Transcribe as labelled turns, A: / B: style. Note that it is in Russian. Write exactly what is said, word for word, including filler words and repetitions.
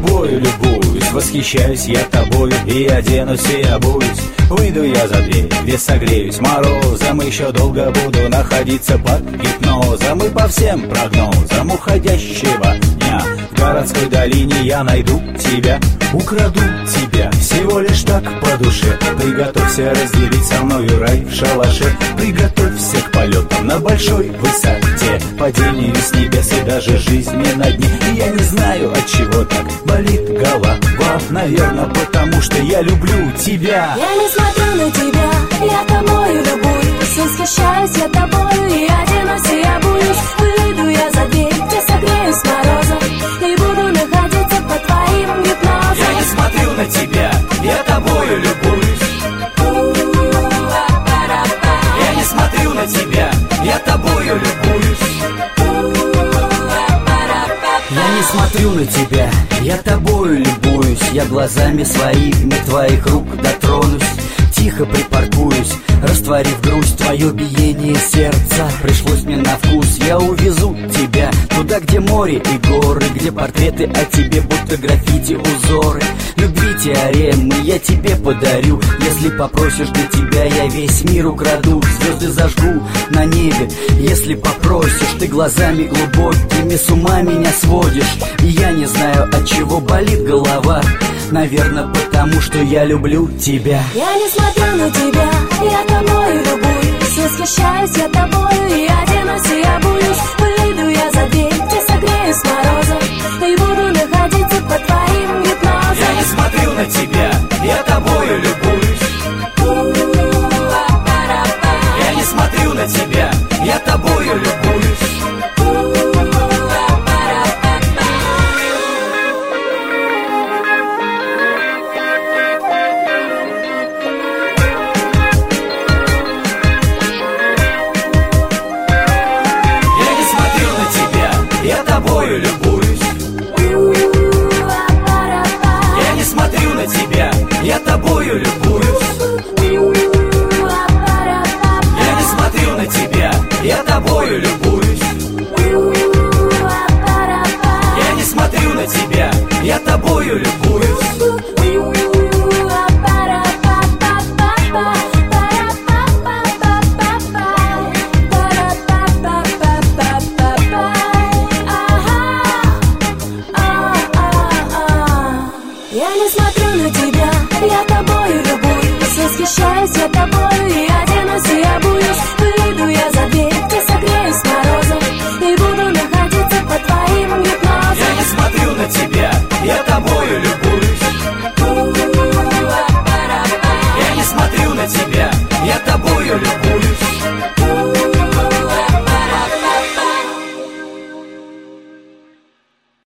A: тобою любуюсь, восхищаюсь я тобою, и оденусь, и обуюсь. Выйду я за дверь, где согреюсь морозом, еще долго буду находиться под гипнозом. И по всем прогнозам уходящего дня в городской долине я найду тебя, украду тебя, всего лишь так по душе. Приготовься разделить со мною рай в шалаше, приготовься к полетам на большой высоте, падению с небес и даже жизни на дне. И я не знаю, от чего так болит голова, наверное, потому что я люблю тебя.
B: Я не смотрю на тебя, я тобою любуюсь, восхищаюсь я тобою, и оденусь, и обуюсь. Выйду я за дверь, где согреюсь с морозом, и буду находиться под твоим гипнозом.
A: Я не смотрю на тебя, я тобою любуюсь. Я не смотрю на тебя, я тобою любуюсь.
C: Я не смотрю на тебя, я тобою любуюсь. Я глазами своими твоих рук дотронусь, тихо припаркуюсь, растворив грусть, твое биение сердца пришлось мне на вкус. Я увезу тебя туда, где море и горы, где портреты о тебе, будто граффити узоры. Любви теоремы я тебе подарю, если попросишь, для тебя я весь мир украду. Звезды зажгу на небе, если попросишь. Ты глазами глубокими с ума меня сводишь, и я не знаю, от чего болит голова. Наверное, потому что я люблю тебя.
B: Я не смотрю на тебя, я тобою любуюсь, восхищаюсь я тобою, и оденусь, и обуюсь. Выйду я за дверь, где согреюсь с морозом, и буду находиться под твоим гипнозом.
A: Я не смотрю на тебя, я тобою любуюсь. Я не смотрю на тебя, я тобою любуюсь. Я тобою любуюсь. Я не смотрю на тебя, я тобою любуюсь. Я не смотрю на тебя, я тобою любуюсь. Я не смотрю на тебя, я тобою любуюсь.
B: Восхищаюсь я тобою, и оденусь, и обуюсь. Выйду я за дверь, где согреюсь с морозом, и буду находиться под твоим гипнозом.
A: Я не смотрю на тебя, я тобою любуюсь. Я не смотрю на тебя, я тобою любуюсь.